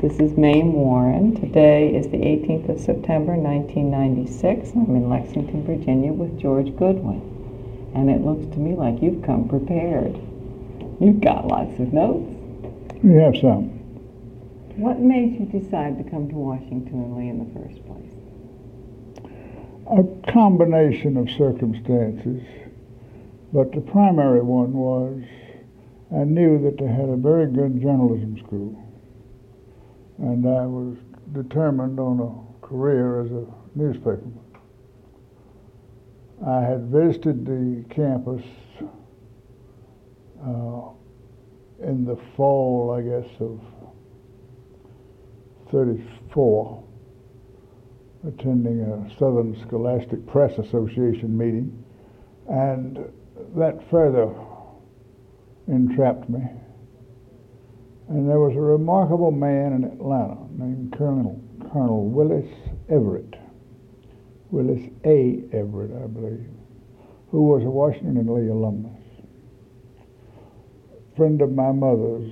This is Mame Warren. Today is the 18th of September, 1996. I'm in Lexington, Virginia with George Goodwin. And it looks to me like you've come prepared. You've got lots of notes. We have some. What made you decide to come to Washington and Lee in the first place? A combination of circumstances, but the primary one was I knew that they had a very good journalism school, and I was determined on a career as a newspaperman. I had visited the campus in the fall, I guess, of 34, attending a Southern Scholastic Press Association meeting, and that further entrapped me. And there was a remarkable man in Atlanta named Colonel Willis Everett, Willis A. Everett, I believe, who was a Washington and Lee alumnus, friend of my mother's,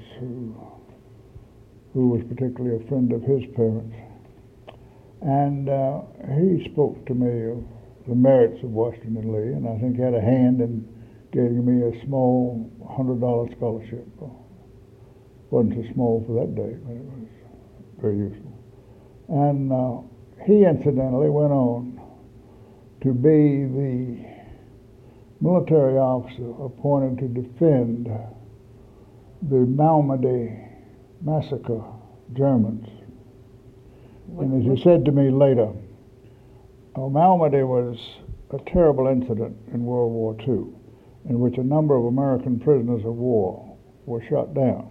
who was particularly a friend of his parents. And he spoke to me of the merits of Washington and Lee, and I think had a hand in getting me a small $100 scholarship. Wasn't so small for that day, but it was very useful. And he incidentally went on to be the military officer appointed to defend the Malmedy massacre Germans. And as he said to me later, Malmedy was a terrible incident in World War II, in which a number of American prisoners of war were shot down.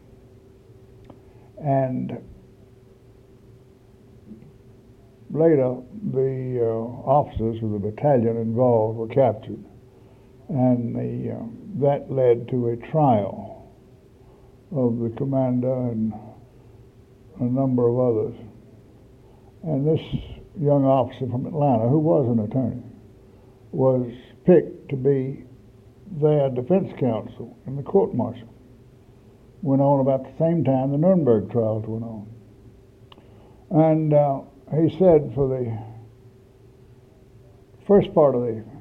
And later, the officers of the battalion involved were captured, and that led to a trial of the commander and a number of others. And this young officer from Atlanta, who was an attorney, was picked to be their defense counsel in the court-martial. Went on about the same time the Nuremberg trials went on. And he said for the first part of the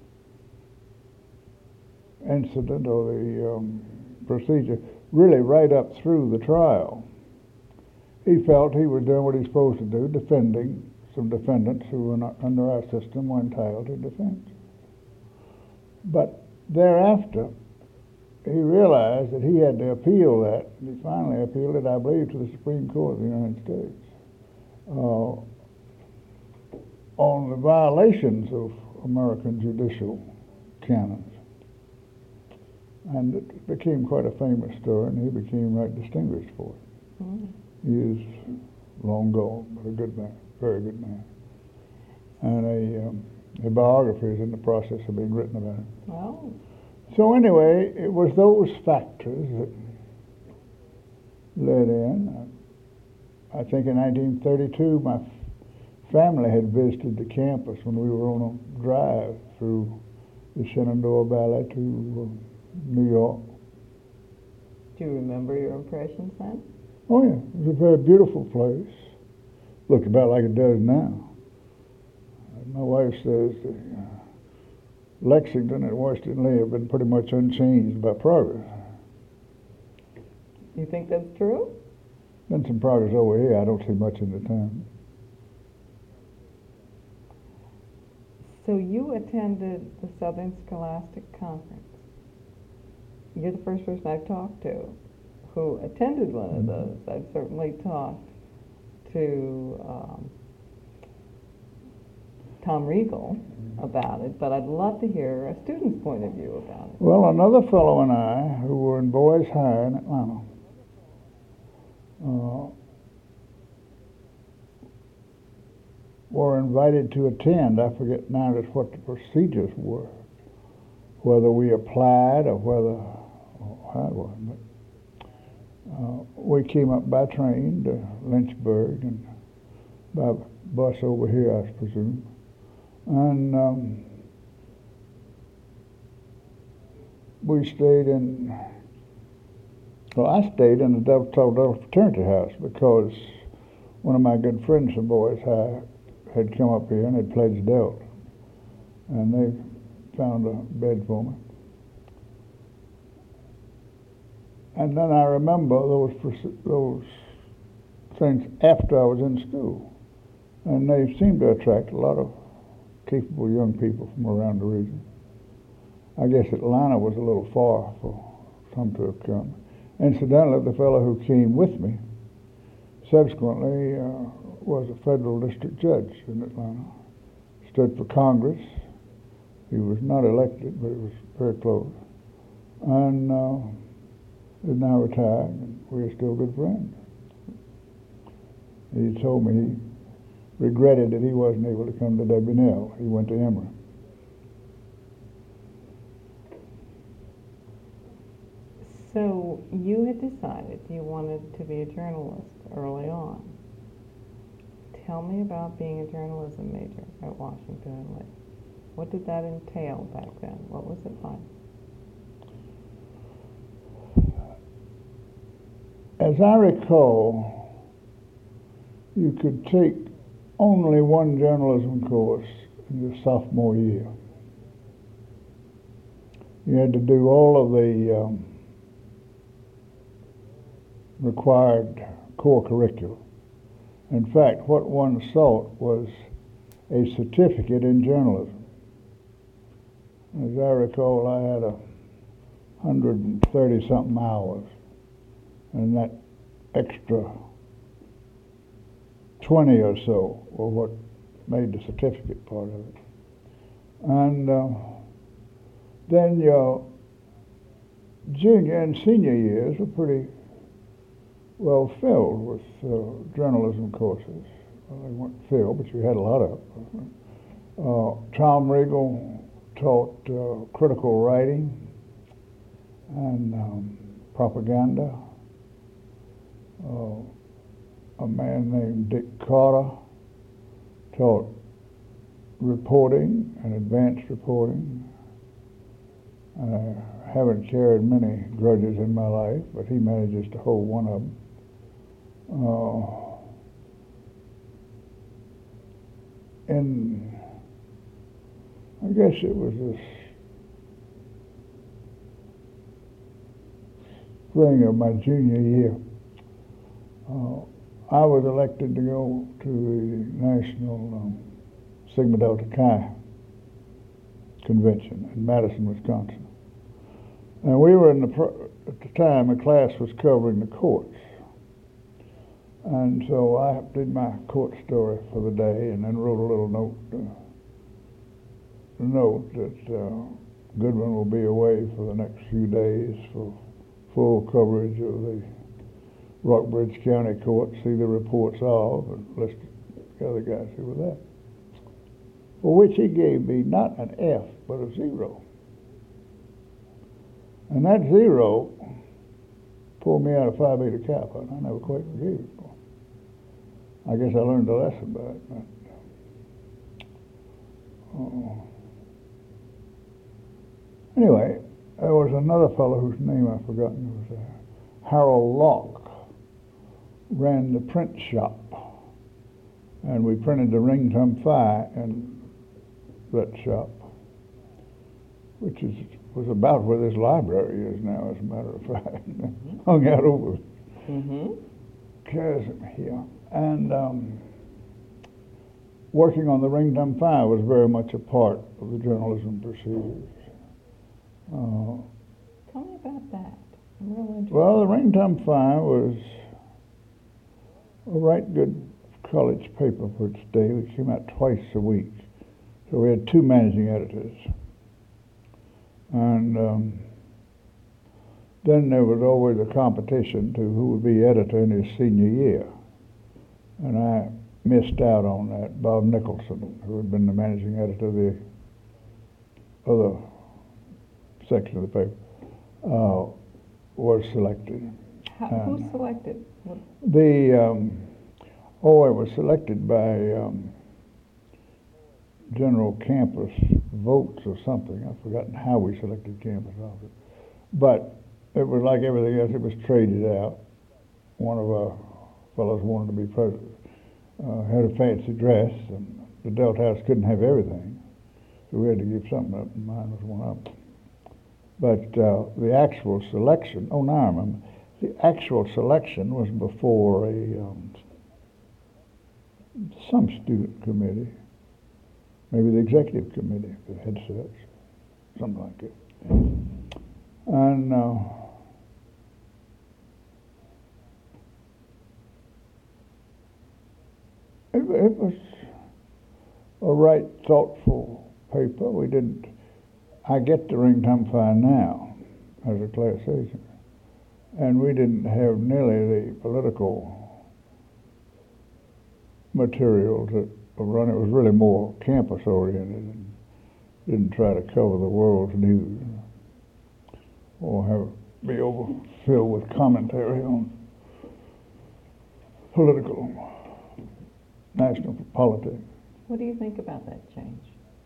incident or the procedure, really right up through the trial, he felt he was doing what he was supposed to do, defending some defendants who were not, under our system, were entitled to defense. But thereafter, he realized that he had to appeal that, and he finally appealed it, I believe, to the Supreme Court of the United States on the violations of American judicial canons. And it became quite a famous story, and he became right distinguished for it. Mm. He is long gone, but a good man, very good man. And a biography is in the process of being written about him. Oh. So anyway, it was those factors that led in. I think in 1932, my family had visited the campus when we were on a drive through the Shenandoah Valley to New York. Do you remember your impressions then? Oh yeah, it was a very beautiful place. Looked about like it does now. My wife says that Lexington and Washington Lee have been pretty much unchanged by progress. You think that's true? Been some progress over here. I don't see much in the town. So you attended the Southern Scholastic Conference. You're the first person I've talked to who attended one of those. I've certainly talked to Tom Riegel about it, but I'd love to hear a student's point of view about it. Well, another fellow and I, who were in Boys High in Atlanta, were invited to attend. I forget now just what the procedures were, whether we applied or how it was. But we came up by train to Lynchburg and by bus over here, I presume. And we stayed in Well, I stayed in the Delta Fraternity House because one of my good friends from Boys High had come up here and had pledged Delta, and they found a bed for me. And then I remember those things after I was in school, and they seemed to attract a lot of capable young people from around the region. I guess Atlanta was a little far for some to have come. Incidentally, the fellow who came with me subsequently was a federal district judge in Atlanta. Stood for Congress. He was not elected, but he was very close. And is now retired, and we are still good friends. He told me he regretted that he wasn't able to come to W&L. He went to Emory. So you had decided you wanted to be a journalist early on. Tell me about being a journalism major at Washington and Lee. What did that entail back then? What was it like? As I recall, you could take only one journalism course in your sophomore year. You had to do all of the required core curriculum. In fact, what one sought was a certificate in journalism. As I recall, I had 130-something hours, and that extra 20 or so were what made the certificate part of it. And then your junior and senior years were pretty well filled with journalism courses. Well, they weren't filled, but you had a lot of them. Tom Riegel taught critical writing and propaganda. A man named Dick Carter taught reporting and advanced reporting. I haven't carried many grudges in my life, but he manages to hold one of them. And I guess it was this spring of my junior year, I was elected to go to the National Sigma Delta Chi convention in Madison, Wisconsin. And we were at the time, a class was covering the courts. And so I did my court story for the day and then wrote a little note that Goodman will be away for the next few days for full coverage of the Rockbridge County Court, see the reports of, and listed the other guys who were there. For which he gave me not an F, but a 0. And that 0 pulled me out of Phi Beta Kappa, and I never quite forgave it. I guess I learned a lesson by it. But, anyway, there was another fellow whose name I've forgotten. It was Harold Locke. Ran the print shop, and we printed the Ring Tum Phi in that shop, which was about where this library is now, as a matter of fact. Hung out over chasm here. And working on the Ring Tum Phi was very much a part of the journalism procedures. Tell me about that. I'm really interested. Well, the Ring Tum Phi was a right good college paper for its day. It came out twice a week. So we had 2 managing editors. And then there was always a competition to who would be editor in his senior year. And I missed out on that. Bob Nicholson, who had been the managing editor of the other section of the paper, was selected. Who selected? It was selected by general campus votes or something. I've forgotten how we selected campus officers. But it was like everything else, it was traded out. One of our fellows wanted to be president, had a fancy dress, and the Delta House couldn't have everything, so we had to give something up, and mine was one of them. But the actual selection, oh, now I remember, the actual selection was before some student committee, maybe the executive committee that had selection, something like it. And it was a right thoughtful paper. We didn't, I get the Ringtime Fire now as a class agent, and we didn't have nearly the political material to run. It was really more campus oriented and didn't try to cover the world's news or be overfilled with commentary on national politics. What do you think about that change?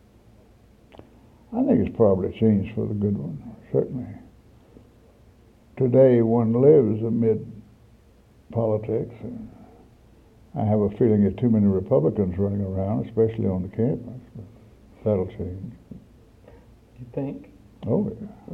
I think it's probably changed for the good one, certainly. Today one lives amid politics. And I have a feeling there's too many Republicans running around, especially on the campus. But that'll change. You think? Oh, yeah.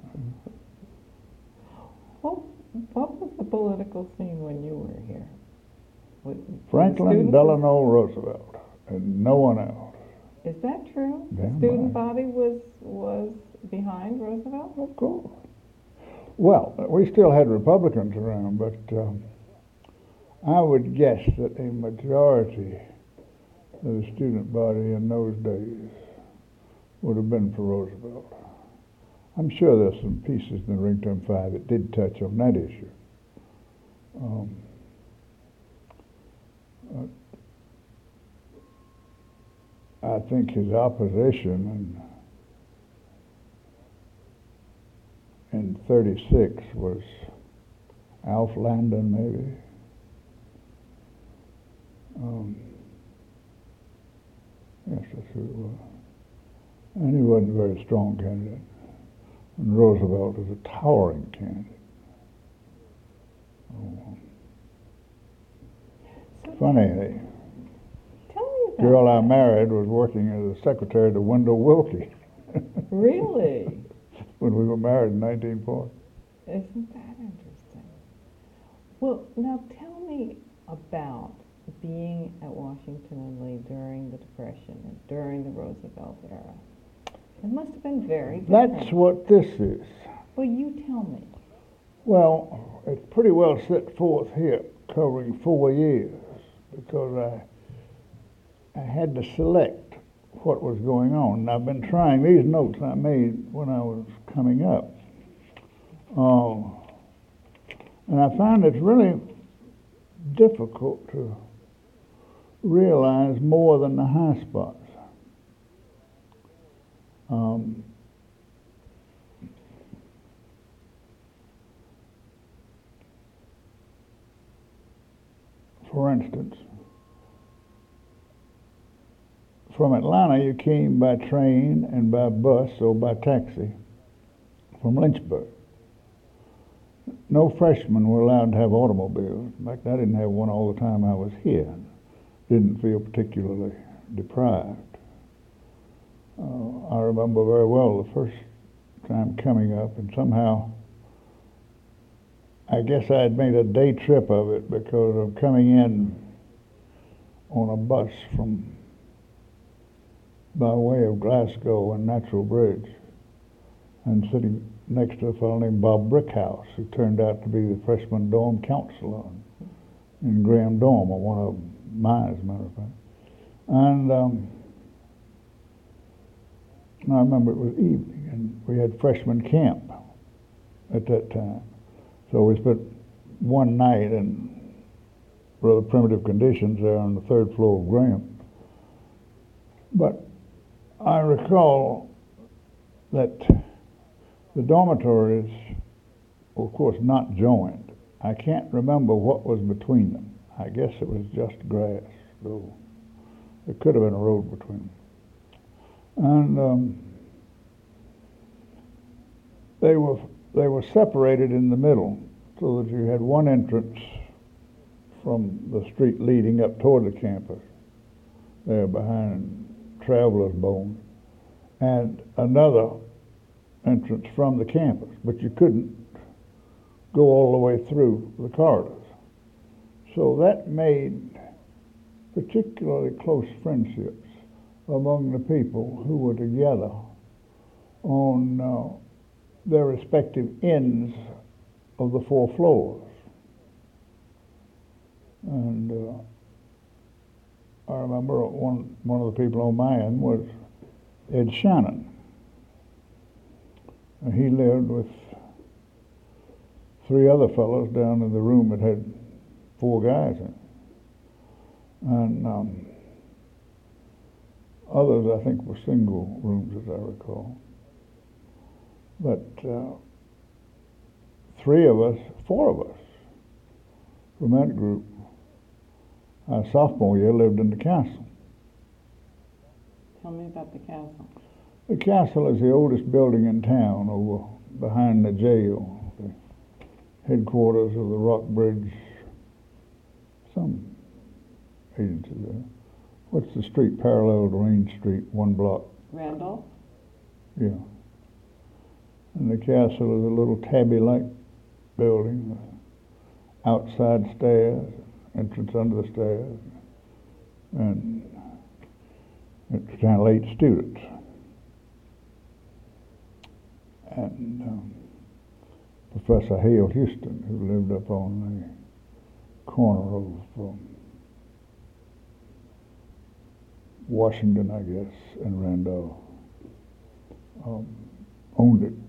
What was the political scene when you were here? Franklin Delano Roosevelt, and no one else. Is that true? Damn the student right. body was behind Roosevelt? Of course. Well, we still had Republicans around, but I would guess that a majority of the student body in those days would have been for Roosevelt. I'm sure there's some pieces in the Ringtime Fire that did touch on that issue. I think his opposition in 36 was Alf Landon, maybe. Yes, that's who it was. And he wasn't a very strong candidate. And Roosevelt was a towering candidate. Funny, Tell me the about girl I that. married was working as a secretary to Wendell Willkie. Really? When we were married in 1940. Isn't that interesting? Well, now tell me about being at Washington and Lee during the Depression and during the Roosevelt era. It must have been very different. That's what this is. Well, you tell me. Well, it's pretty well set forth here, covering 4 years, because I had to select what was going on. And I've been trying, these notes I made when I was coming up. And I found it's really difficult to realize more than the high spots. For instance, from Atlanta you came by train and by bus or by taxi from Lynchburg. No freshmen were allowed to have automobiles. In fact, I didn't have one all the time I was here. Didn't feel particularly deprived. I remember very well the first time coming up, and somehow I guess I had made a day trip of it because of coming in on a bus by way of Glasgow and Natural Bridge, and sitting next to a fellow named Bob Brickhouse, who turned out to be the freshman dorm counselor in Graham Dorm, or one of mine, as a matter of fact. And I remember it was evening, and we had freshman camp at that time. So we spent one night in rather primitive conditions there on the third floor of Graham. But I recall that the dormitories were, of course, not joined. I can't remember what was between them. I guess it was just grass, though there could have been a road between them. And they were separated in the middle so that you had one entrance from the street leading up toward the campus, there behind Traveler's Bone, and another entrance from the campus, but you couldn't go all the way through the corridors. So that made particularly close friendships among the people who were together on their respective ends of the 4 floors. And I remember one of the people on my end was Ed Shannon. And he lived with 3 other fellows down in the room that had 4 guys in it. And others, I think, were single rooms, as I recall. But 4 of us from that group, our sophomore year, lived in the castle. Tell me about the castle. The castle is the oldest building in town, over behind the jail, the headquarters of the Rockbridge, some agency there. What's the street parallel to Main Street, 1 block? Randolph? Yeah. And the castle is a little tabby-like building with outside stairs, entrance under the stairs, and it's kind of late students. And Professor Hale Houston, who lived up on the corner of Washington, I guess, and Randolph, owned it.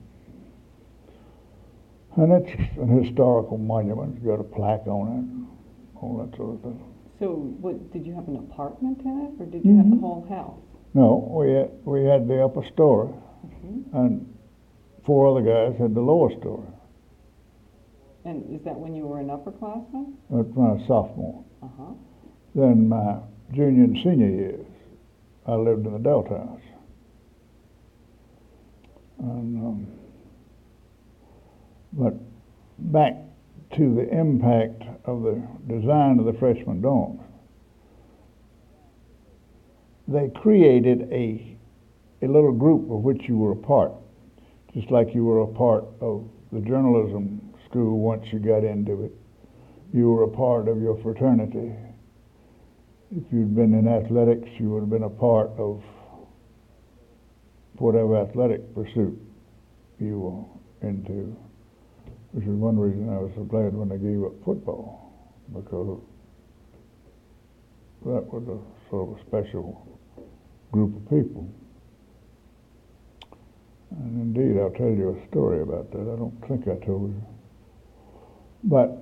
And it's an historical monument. It's got a plaque on it, all that sort of thing. So, what, did you have an apartment in it, or did you have the whole house? No, we had the upper story, and 4 other guys had the lower story. And is that when you were an upperclassman? That's my sophomore. Uh-huh. Then my junior and senior years, I lived in the Delta House. And but back to the impact of the design of the freshman dorms, they created a little group of which you were a part, just like you were a part of the journalism school once you got into it. You were a part of your fraternity. If you'd been in athletics, you would have been a part of whatever athletic pursuit you were into, which is one reason I was so glad when they gave up football, because that was a sort of a special group of people. And indeed, I'll tell you a story about that. I don't think I told you. But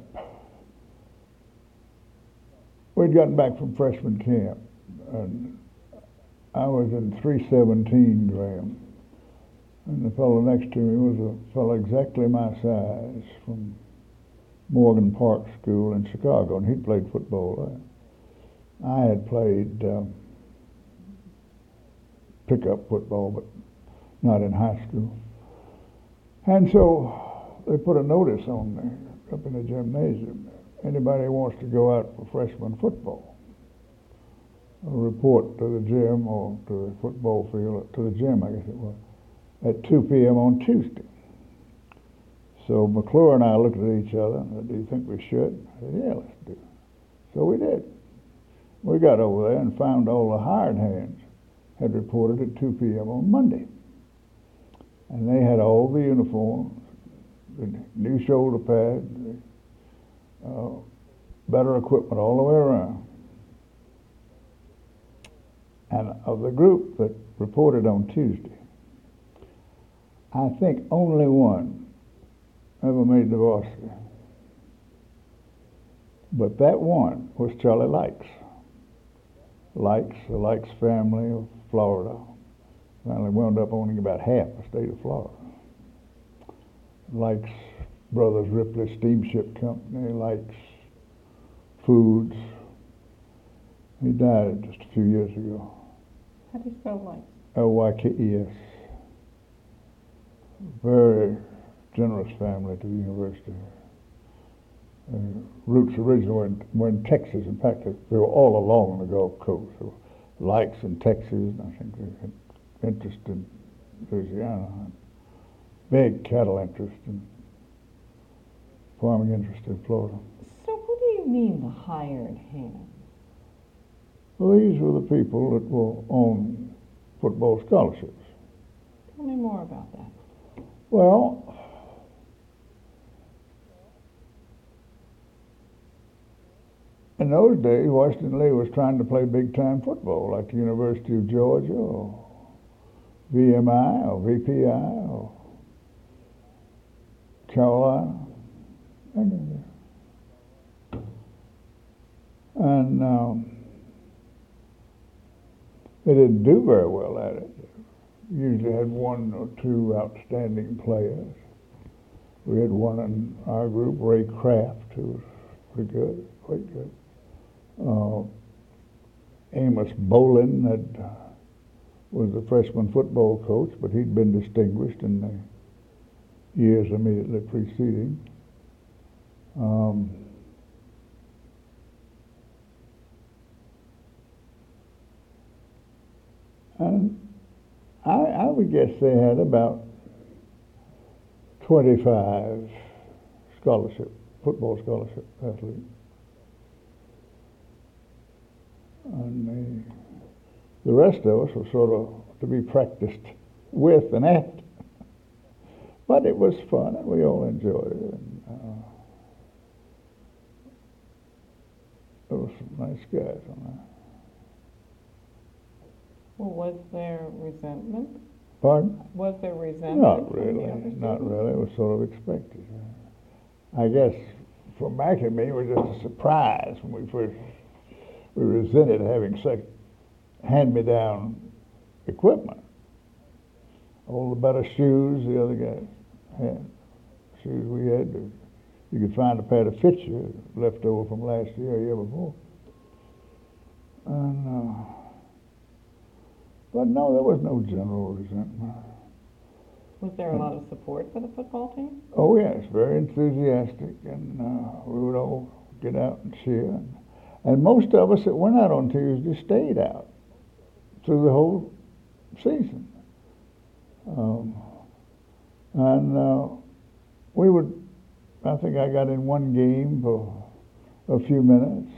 we'd gotten back from freshman camp, and I was in 317 Graham, and the fellow next to me was a fellow exactly my size from Morgan Park School in Chicago, and he'd played football there. I had played pickup football, but not in high school. And so they put a notice on there up in the gymnasium. Anybody who wants to go out for freshman football, report to the gym or to the football field, to the gym, I guess it was, at 2 p.m. on Tuesday. So McClure and I looked at each other and said, "Do you think we should?" I said, "Yeah, let's do it." So we did. We got over there and found all the hired hands had reported at 2 p.m. on Monday. And they had all the uniforms, the new shoulder pads, better equipment all the way around. And of the group that reported on Tuesday, I think only one ever made the varsity. But that one was Charlie Likes. The Likes family of Florida finally wound up owning about half the state of Florida. Likes Brothers Ripley Steamship Company, Likes Foods. He died just a few years ago. How do you spell Likes? Lykes. Very generous family to the university. Roots originally were in Texas. In fact, they were all along the Gulf Coast. There were Likes in Texas, and I think they had interest in Louisiana, and big cattle interest and farming interest in Florida. So what do you mean the hired hand? Well, these were the people that will own football scholarships. Tell me more about that. Well, in those days, Washington Lee was trying to play big-time football, like the University of Georgia, or VMI, or VPI, or Carolina. And they didn't do very well at it. Usually had one or two outstanding players. We had one in our group, Ray Kraft, who was pretty good, quite good. Amos Bolin was the freshman football coach, but he'd been distinguished in the years immediately preceding. And I would guess they had about 25 football scholarship athletes. And the rest of us were sort of to be practiced with and at. But it was fun, and we all enjoyed it. And, there were some nice guys on that. Well, was there resentment? Pardon? Was there resentment? Not from the really. other Not students? really. It was sort of expected. I guess for Mac and me, it was just a surprise when we resented having such hand-me-down equipment. All the better shoes the other guys had. Shoes we had, you could find a pair to fit you left over from last year or year before. And but no, there was no general resentment. Was there a lot of support for the football team? Oh yes, very enthusiastic, and we would all get out and cheer. And most of us that went out on Tuesday stayed out through the whole season. We would, I think I got in one game for a few minutes.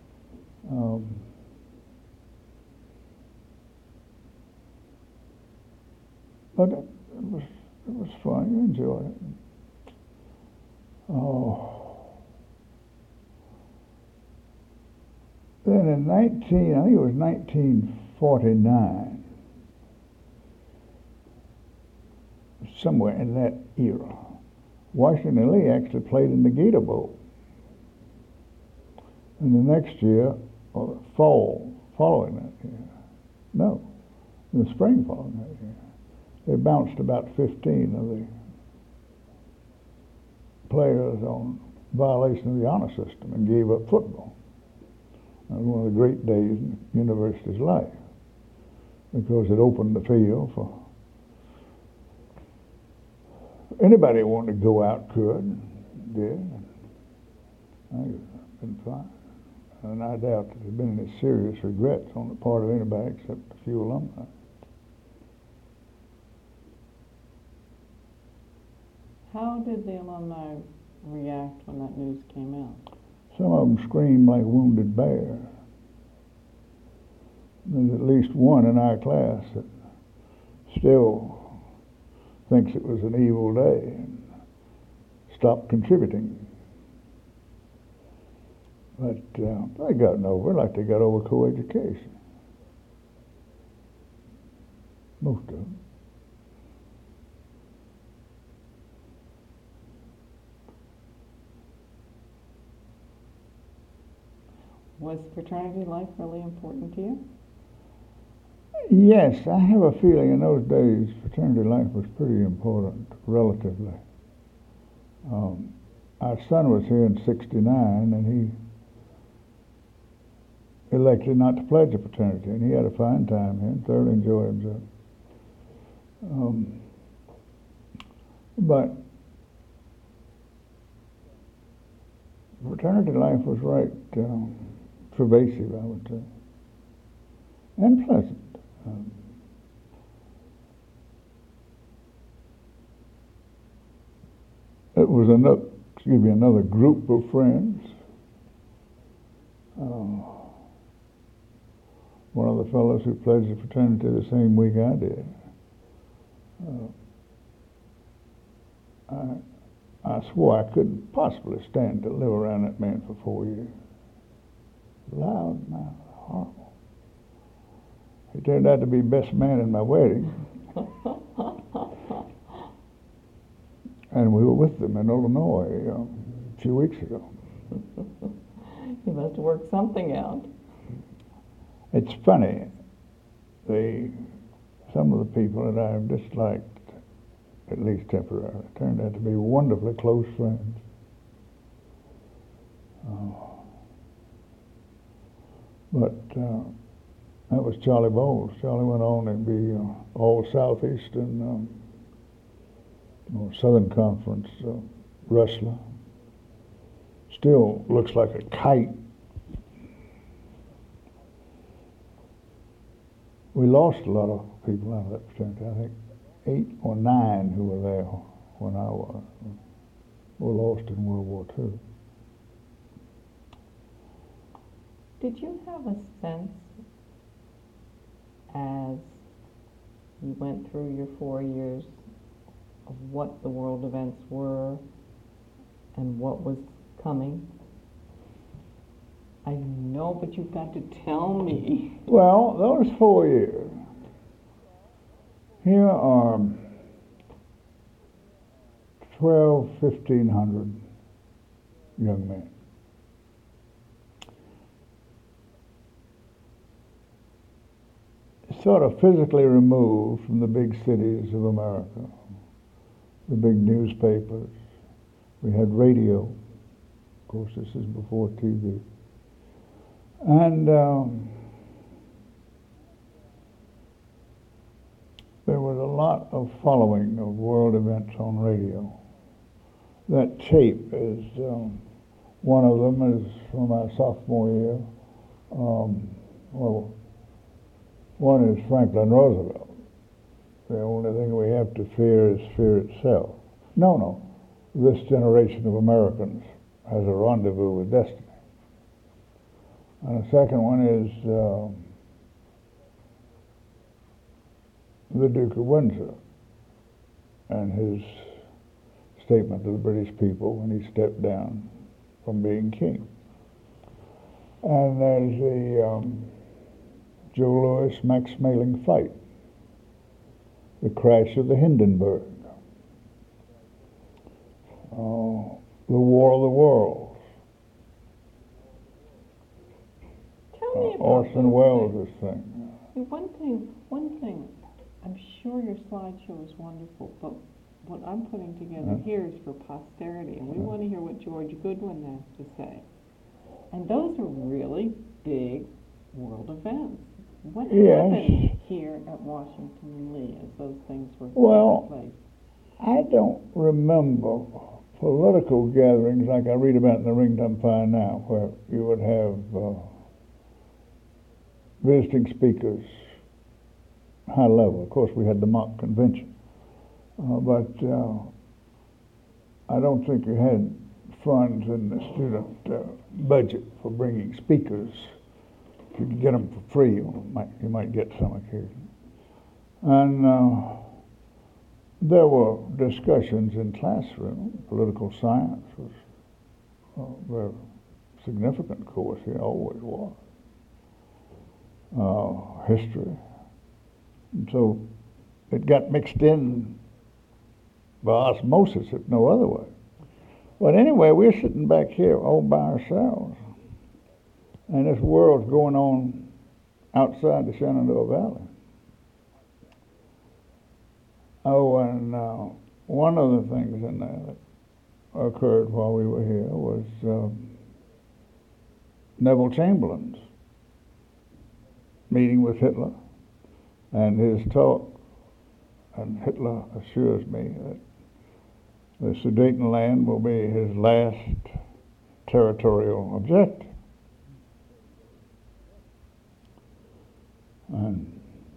But it was fun. You enjoyed it. Oh. Then in I think it was 1949, somewhere in that era, Washington Lee actually played in the Gator Bowl. And the next year, or fall following that year, no, in the spring following that year, they bounced about 15 of the players on violation of the honor system and gave up football. It was one of the great days in the university's life because it opened the field for anybody who wanted to go out could, did. I think it's been fine. And I doubt that there's been any serious regrets on the part of anybody except a few alumni. How did the alumni react when that news came out? Some of them screamed like wounded bears. There's at least one in our class that still thinks it was an evil day and stopped contributing. But they gotten over it like they got over co-education. Most of them. Was fraternity life really important to you? Yes, I have a feeling in those days fraternity life was pretty important, relatively. Our son was here in '69, and he elected not to pledge a fraternity, and he had a fine time here and thoroughly enjoyed himself. But fraternity life was right pervasive, I would say, and pleasant. Um, it was another group of friends. One of the fellows who pledged the fraternity the same week I did. I swore I couldn't possibly stand to live around that man for 4 years. Loud mouth, horrible. He turned out to be best man in my wedding. And we were with them in Illinois a few weeks ago. You must have worked something out. It's funny, some of the people that I've disliked, at least temporarily, turned out to be wonderfully close friends. But that was Charlie Bowles. Charlie went on to be all Southeast and Southern Conference wrestler. Still looks like a kite. We lost a lot of people out of that fraternity. I think 8 or 9 who were there when I was were lost in World War II. Did you have a sense as you went through your 4 years of what the world events were and what was coming? I know, but you've got to tell me. Well, those 4 years, here are 1,500 young men. Sort of physically removed from the big cities of America, the big newspapers. We had radio. Of course, this is before TV. And there was a lot of following of world events on radio. That tape is, one of them is from my sophomore year. One is Franklin Roosevelt. The only thing we have to fear is fear itself. No, this generation of Americans has a rendezvous with destiny. And the second one is the Duke of Windsor and his statement to the British people when he stepped down from being king. And there's the Joe Louis, Max Schmeling fight, the crash of the Hindenburg, the War of the Worlds. Tell me about Orson Welles' thing. One thing, I'm sure your slideshow is wonderful, but what I'm putting together here is for posterity, and we want to hear what George Goodwin has to say. And those are really big world events. What happened here at Washington and Lee as those things were taking place? I don't remember political gatherings like I read about in the Ringdom Fire now, where you would have visiting speakers, high level. Of course, we had the mock convention, but I don't think you had funds in the student budget for bringing speakers. If you could get them for free, you might get some occasion. And there were discussions in classroom. Political science was a very significant course here, always was. History. And so it got mixed in by osmosis, if no other way. But anyway, we're sitting back here all by ourselves. And this world's going on outside the Shenandoah Valley. Oh, and one of the things in there that occurred while we were here was Neville Chamberlain's meeting with Hitler and his talk. And Hitler assures me that the Sudetenland will be his last territorial objective. And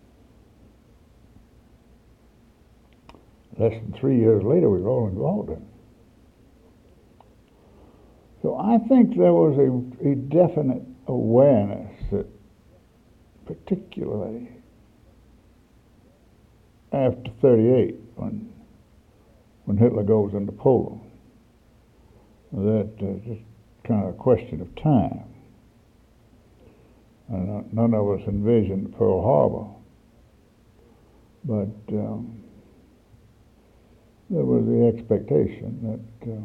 less than 3 years later, we were all involved in it. So I think there was a definite awareness that, particularly after 38, when Hitler goes into Poland, that just kind of a question of time. And none of us envisioned Pearl Harbor, but there was the expectation that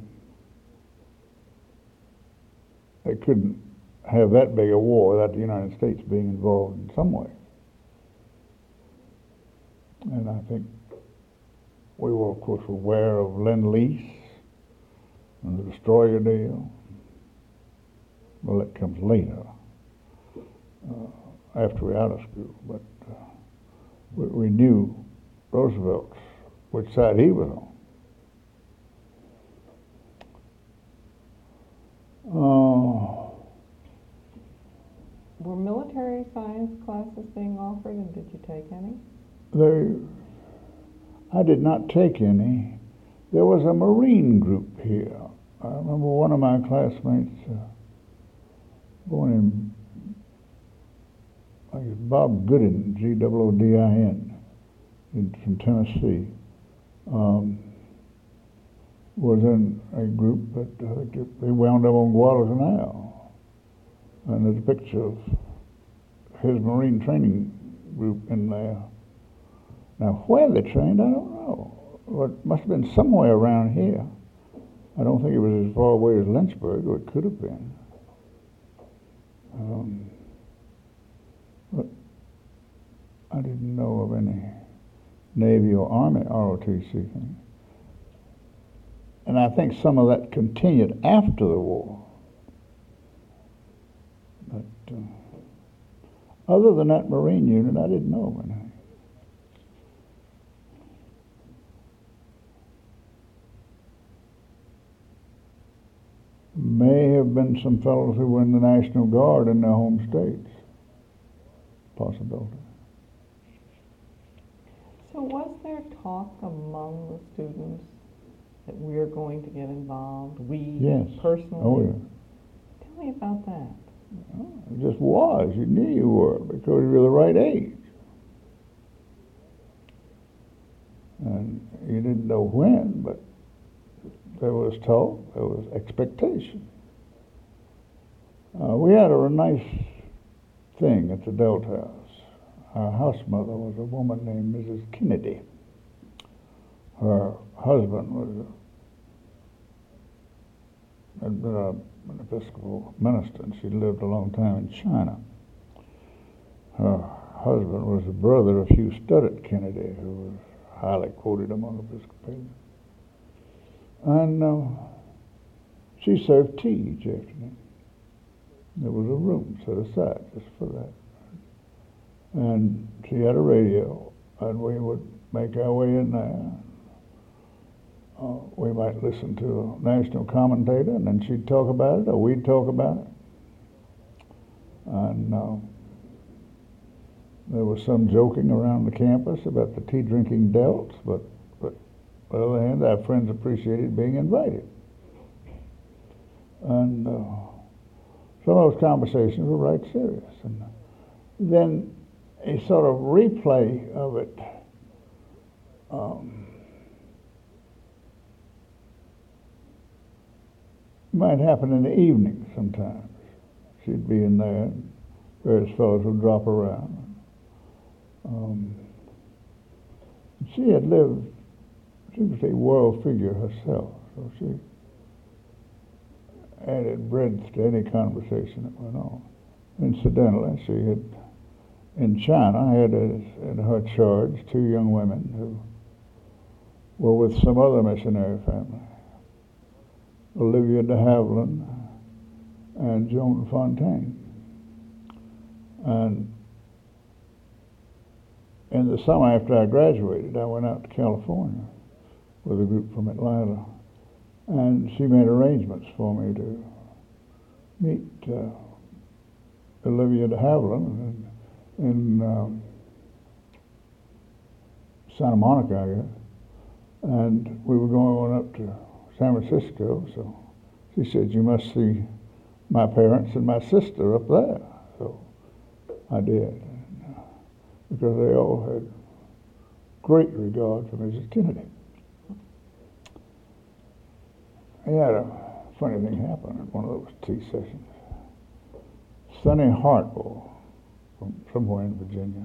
they couldn't have that big a war without the United States being involved in some way. And I think we were, of course, aware of Lend-Lease and the destroyer deal. Well, that comes later, after we're out of school. But we knew Roosevelt, which side he was on. Were military science classes being offered, and did you take any? I did not take any. There was a Marine group here. I remember one of my classmates, born in, I guess, Bob Goodin, Goodin, from Tennessee, was in a group, but I think they wound up on Guadalcanal. And there's a picture of his Marine training group in there. Now, where they trained, I don't know. Well, it must have been somewhere around here. I don't think it was as far away as Lynchburg, or it could have been. But I didn't know of any Navy or Army ROTC thing. And I think some of that continued after the war. But other than that Marine unit, I didn't know of anything. May have been some fellows who were in the National Guard in their home states. Possibility. So was there talk among the students that we're going to get involved, Yes. personally? Oh, yeah. Tell me about that. It just was. You knew you were because you were the right age. And you didn't know when, but there was talk, there was expectation. We had a nice thing at the Delta House. Our house mother was a woman named Mrs. Kennedy. Her husband had been an Episcopal minister, and she lived a long time in China. Her husband was the brother of Hugh Studdert Kennedy, who was highly quoted among Episcopalians. And she served tea each afternoon. There was a room set aside just for that. And she had a radio, and we would make our way in there. We might listen to a national commentator, and then she'd talk about it, or we'd talk about it. And there was some joking around the campus about the tea-drinking Delts, but on the other hand, our friends appreciated being invited. And some of those conversations were right serious. And then a sort of replay of it might happen in the evening sometimes. She'd be in there, and various fellows would drop around. She had lived, she was a world figure herself, so she added breadth to any conversation that went on. Incidentally, she had, in China, had in her charge 2 young women who were with some other missionary family, Olivia de Havilland and Joan Fontaine. And in the summer after I graduated, I went out to California with a group from Atlanta, and she made arrangements for me to meet Olivia de Havilland in Santa Monica, I guess. And we were going up to San Francisco, so she said, "You must see my parents and my sister up there." So I did, because they all had great regard for Mrs. Kennedy. He had a funny thing happen at one of those tea sessions. Sonny Hartwell, from somewhere in Virginia,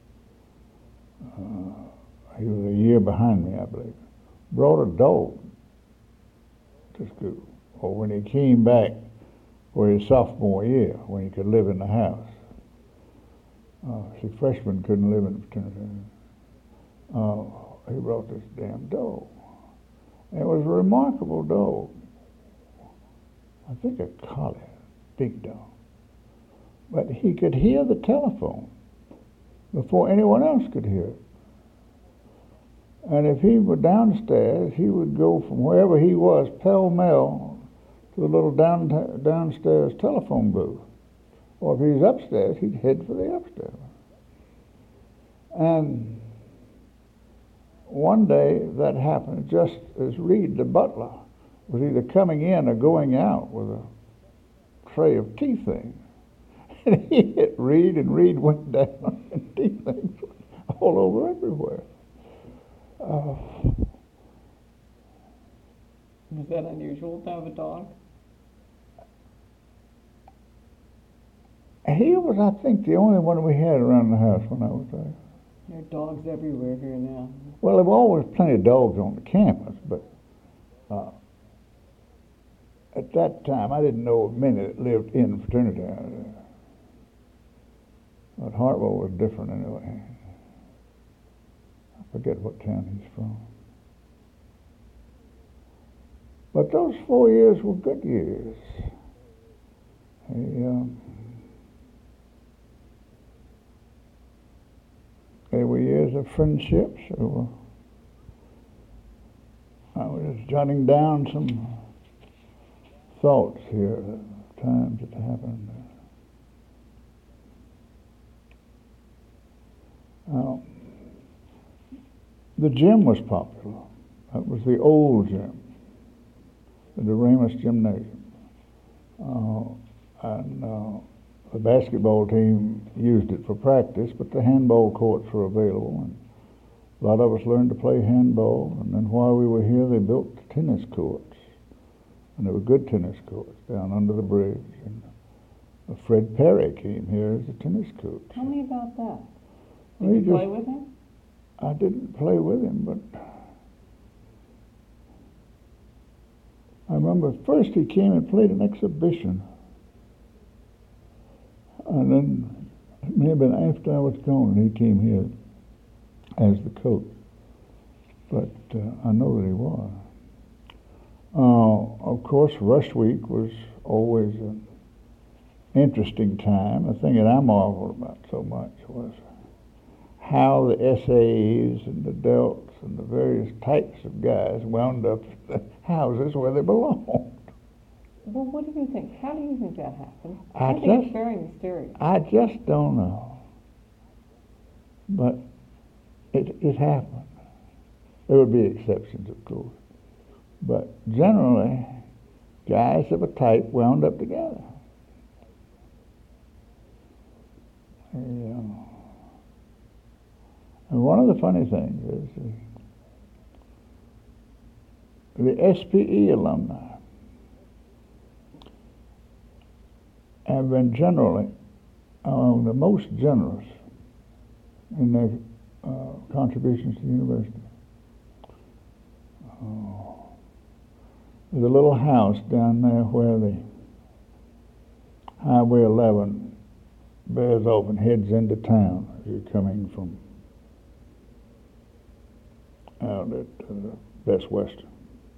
he was a year behind me, I believe, brought a dog to school. Or when he came back for his sophomore year, when he could live in the house. See, freshmen couldn't live in the fraternity. He brought this damn dog. And it was a remarkable dog. I think a collie, big dog. But he could hear the telephone before anyone else could hear it. And if he were downstairs, he would go from wherever he was, pell-mell, to the little downstairs telephone booth. Or if he was upstairs, he'd head for the upstairs. And one day that happened just as Reed, the butler, was either coming in or going out with a tray of tea things. And he hit Reed, and Reed went down, and tea things went all over everywhere. Was that unusual to have a dog? He was, I think, the only one we had around the house when I was there. There are dogs everywhere here now. Well, there were always plenty of dogs on the campus, but at that time I didn't know many that lived in the fraternity. But Hartwell was different anyway. I forget what town he's from. But those 4 years were good years. They were years of friendships. I was jotting down some thoughts here, times that happened. The gym was popular. That was the old gym, the Doremus Gymnasium. The basketball team used it for practice, but the handball courts were available, and a lot of us learned to play handball. And then while we were here, they built the tennis courts, and there were good tennis courts down under the bridge. And Fred Perry came here as a tennis coach. Tell me about that. Well, Did you play with him? I didn't play with him, but I remember first he came and played an exhibition. And then it may have been after I was gone, he came here as the coach. But I know that he was. Of course, Rush Week was always an interesting time. The thing that I marveled about so much was how the SAs and the Delts and the various types of guys wound up in the houses where they belonged. Well, what do you think? How do you think that happened? I think just- it's very mysterious. I just don't know. But it happened. There would be exceptions, of course. But generally, guys of a type wound up together. And one of the funny things is the SPE alumni have been generally among the most generous in their contributions to the university. There's a little house down there where the Highway 11 bears off and heads into town as you're coming from out at Best Western.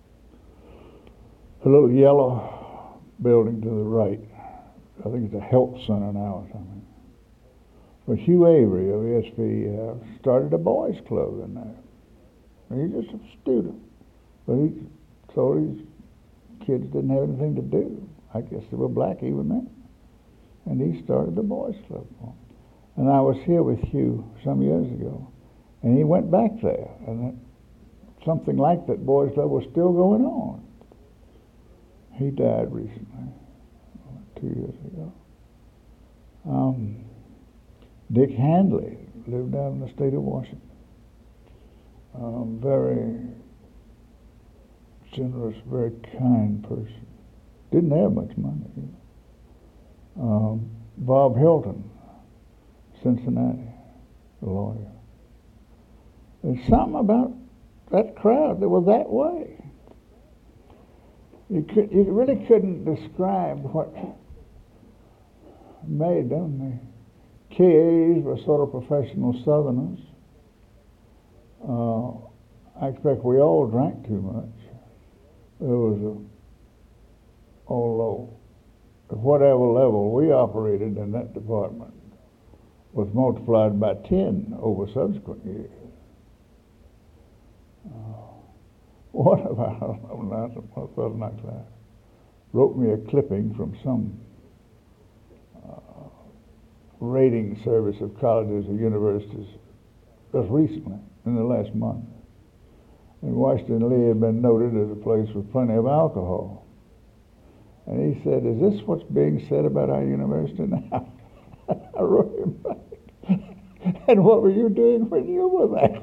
A little yellow building to the right. I think it's a health center now or something. But Hugh Avery of the SPE started a boys' club in there. He's just a student, but he told his kids didn't have anything to do. I guess they were black even then. And he started the boys club for 'em. And I was here with Hugh some years ago, and he went back there, and something like that boys club was still going on. He died recently, 2 years ago. Dick Handley lived down in the state of Washington. Very generous, very kind person. Didn't have much money. Bob Hilton, Cincinnati, a lawyer. There's something about that crowd that was that way. You really couldn't describe what made them. The KAs were sort of professional Southerners. I expect we all drank too much. Although at whatever level we operated in that department was multiplied by 10 over subsequent years. One of our fellow in our class wrote me a clipping from some rating service of colleges or universities just recently, in the last month. And Washington Lee had been noted as a place with plenty of alcohol. And he said, "Is this what's being said about our university now?" I wrote him back. "And what were you doing when you were there?"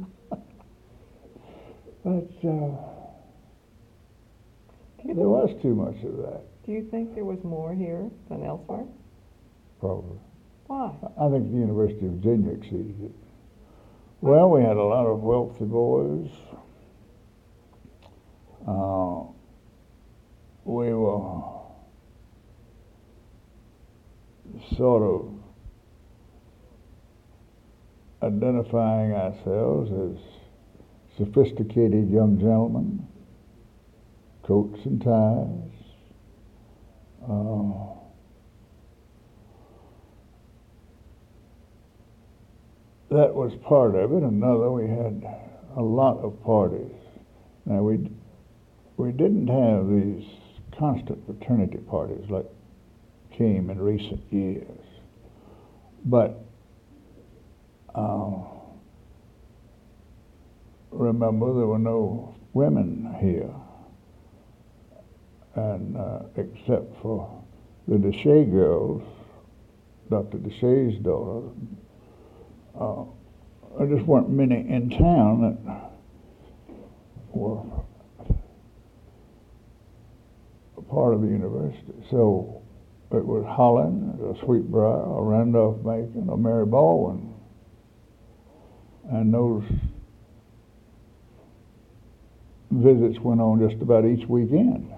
But there was too much of that. Do you think there was more here than elsewhere? Probably. Why? I think the University of Virginia exceeded it. Well, we had a lot of wealthy boys. We were sort of identifying ourselves as sophisticated young gentlemen, coats and ties. That was part of it. Another, we had a lot of parties. Now, we didn't have these constant fraternity parties like came in recent years. But remember, there were no women here, and except for the Deshay girls, Dr. Deshay's daughter, there just weren't many in town that were a part of the university. So it was Holland, a Sweetbriar, a Randolph Macon, a Mary Baldwin, and those visits went on just about each weekend.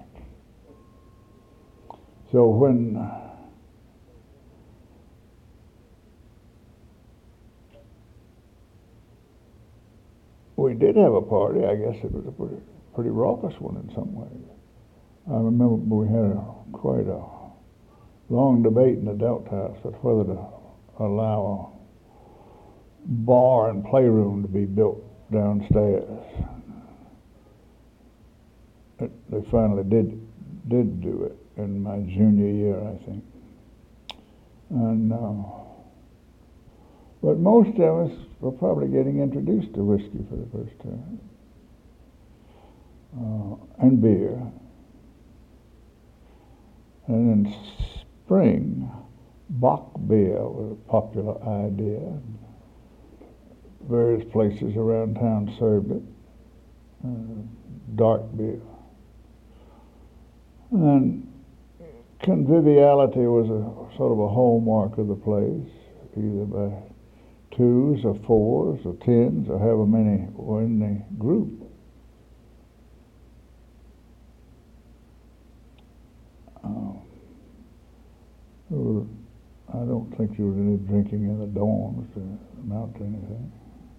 So when we did have a party, I guess it was a pretty raucous one in some ways. I remember we had quite a long debate in the Delta House as whether to allow a bar and playroom to be built downstairs. They finally did do it in my junior year, I think. And but most of us were probably getting introduced to whiskey for the first time, and beer. And in spring, Bock beer was a popular idea. Various places around town served it, dark beer. And conviviality was a sort of a hallmark of the place, either by twos or fours or tens or however many were in the group. I don't think there was any drinking in the dorms to amount to anything.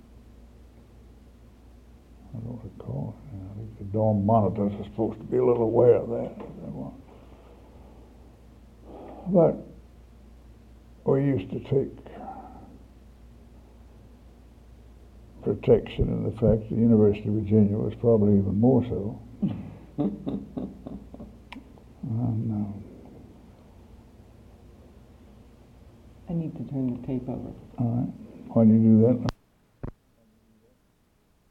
I don't recall. I think the dorm monitors are supposed to be a little aware of that. But we used to take protection in the fact that the University of Virginia was probably even more so. And, I need to turn the tape over. All right. When you do that,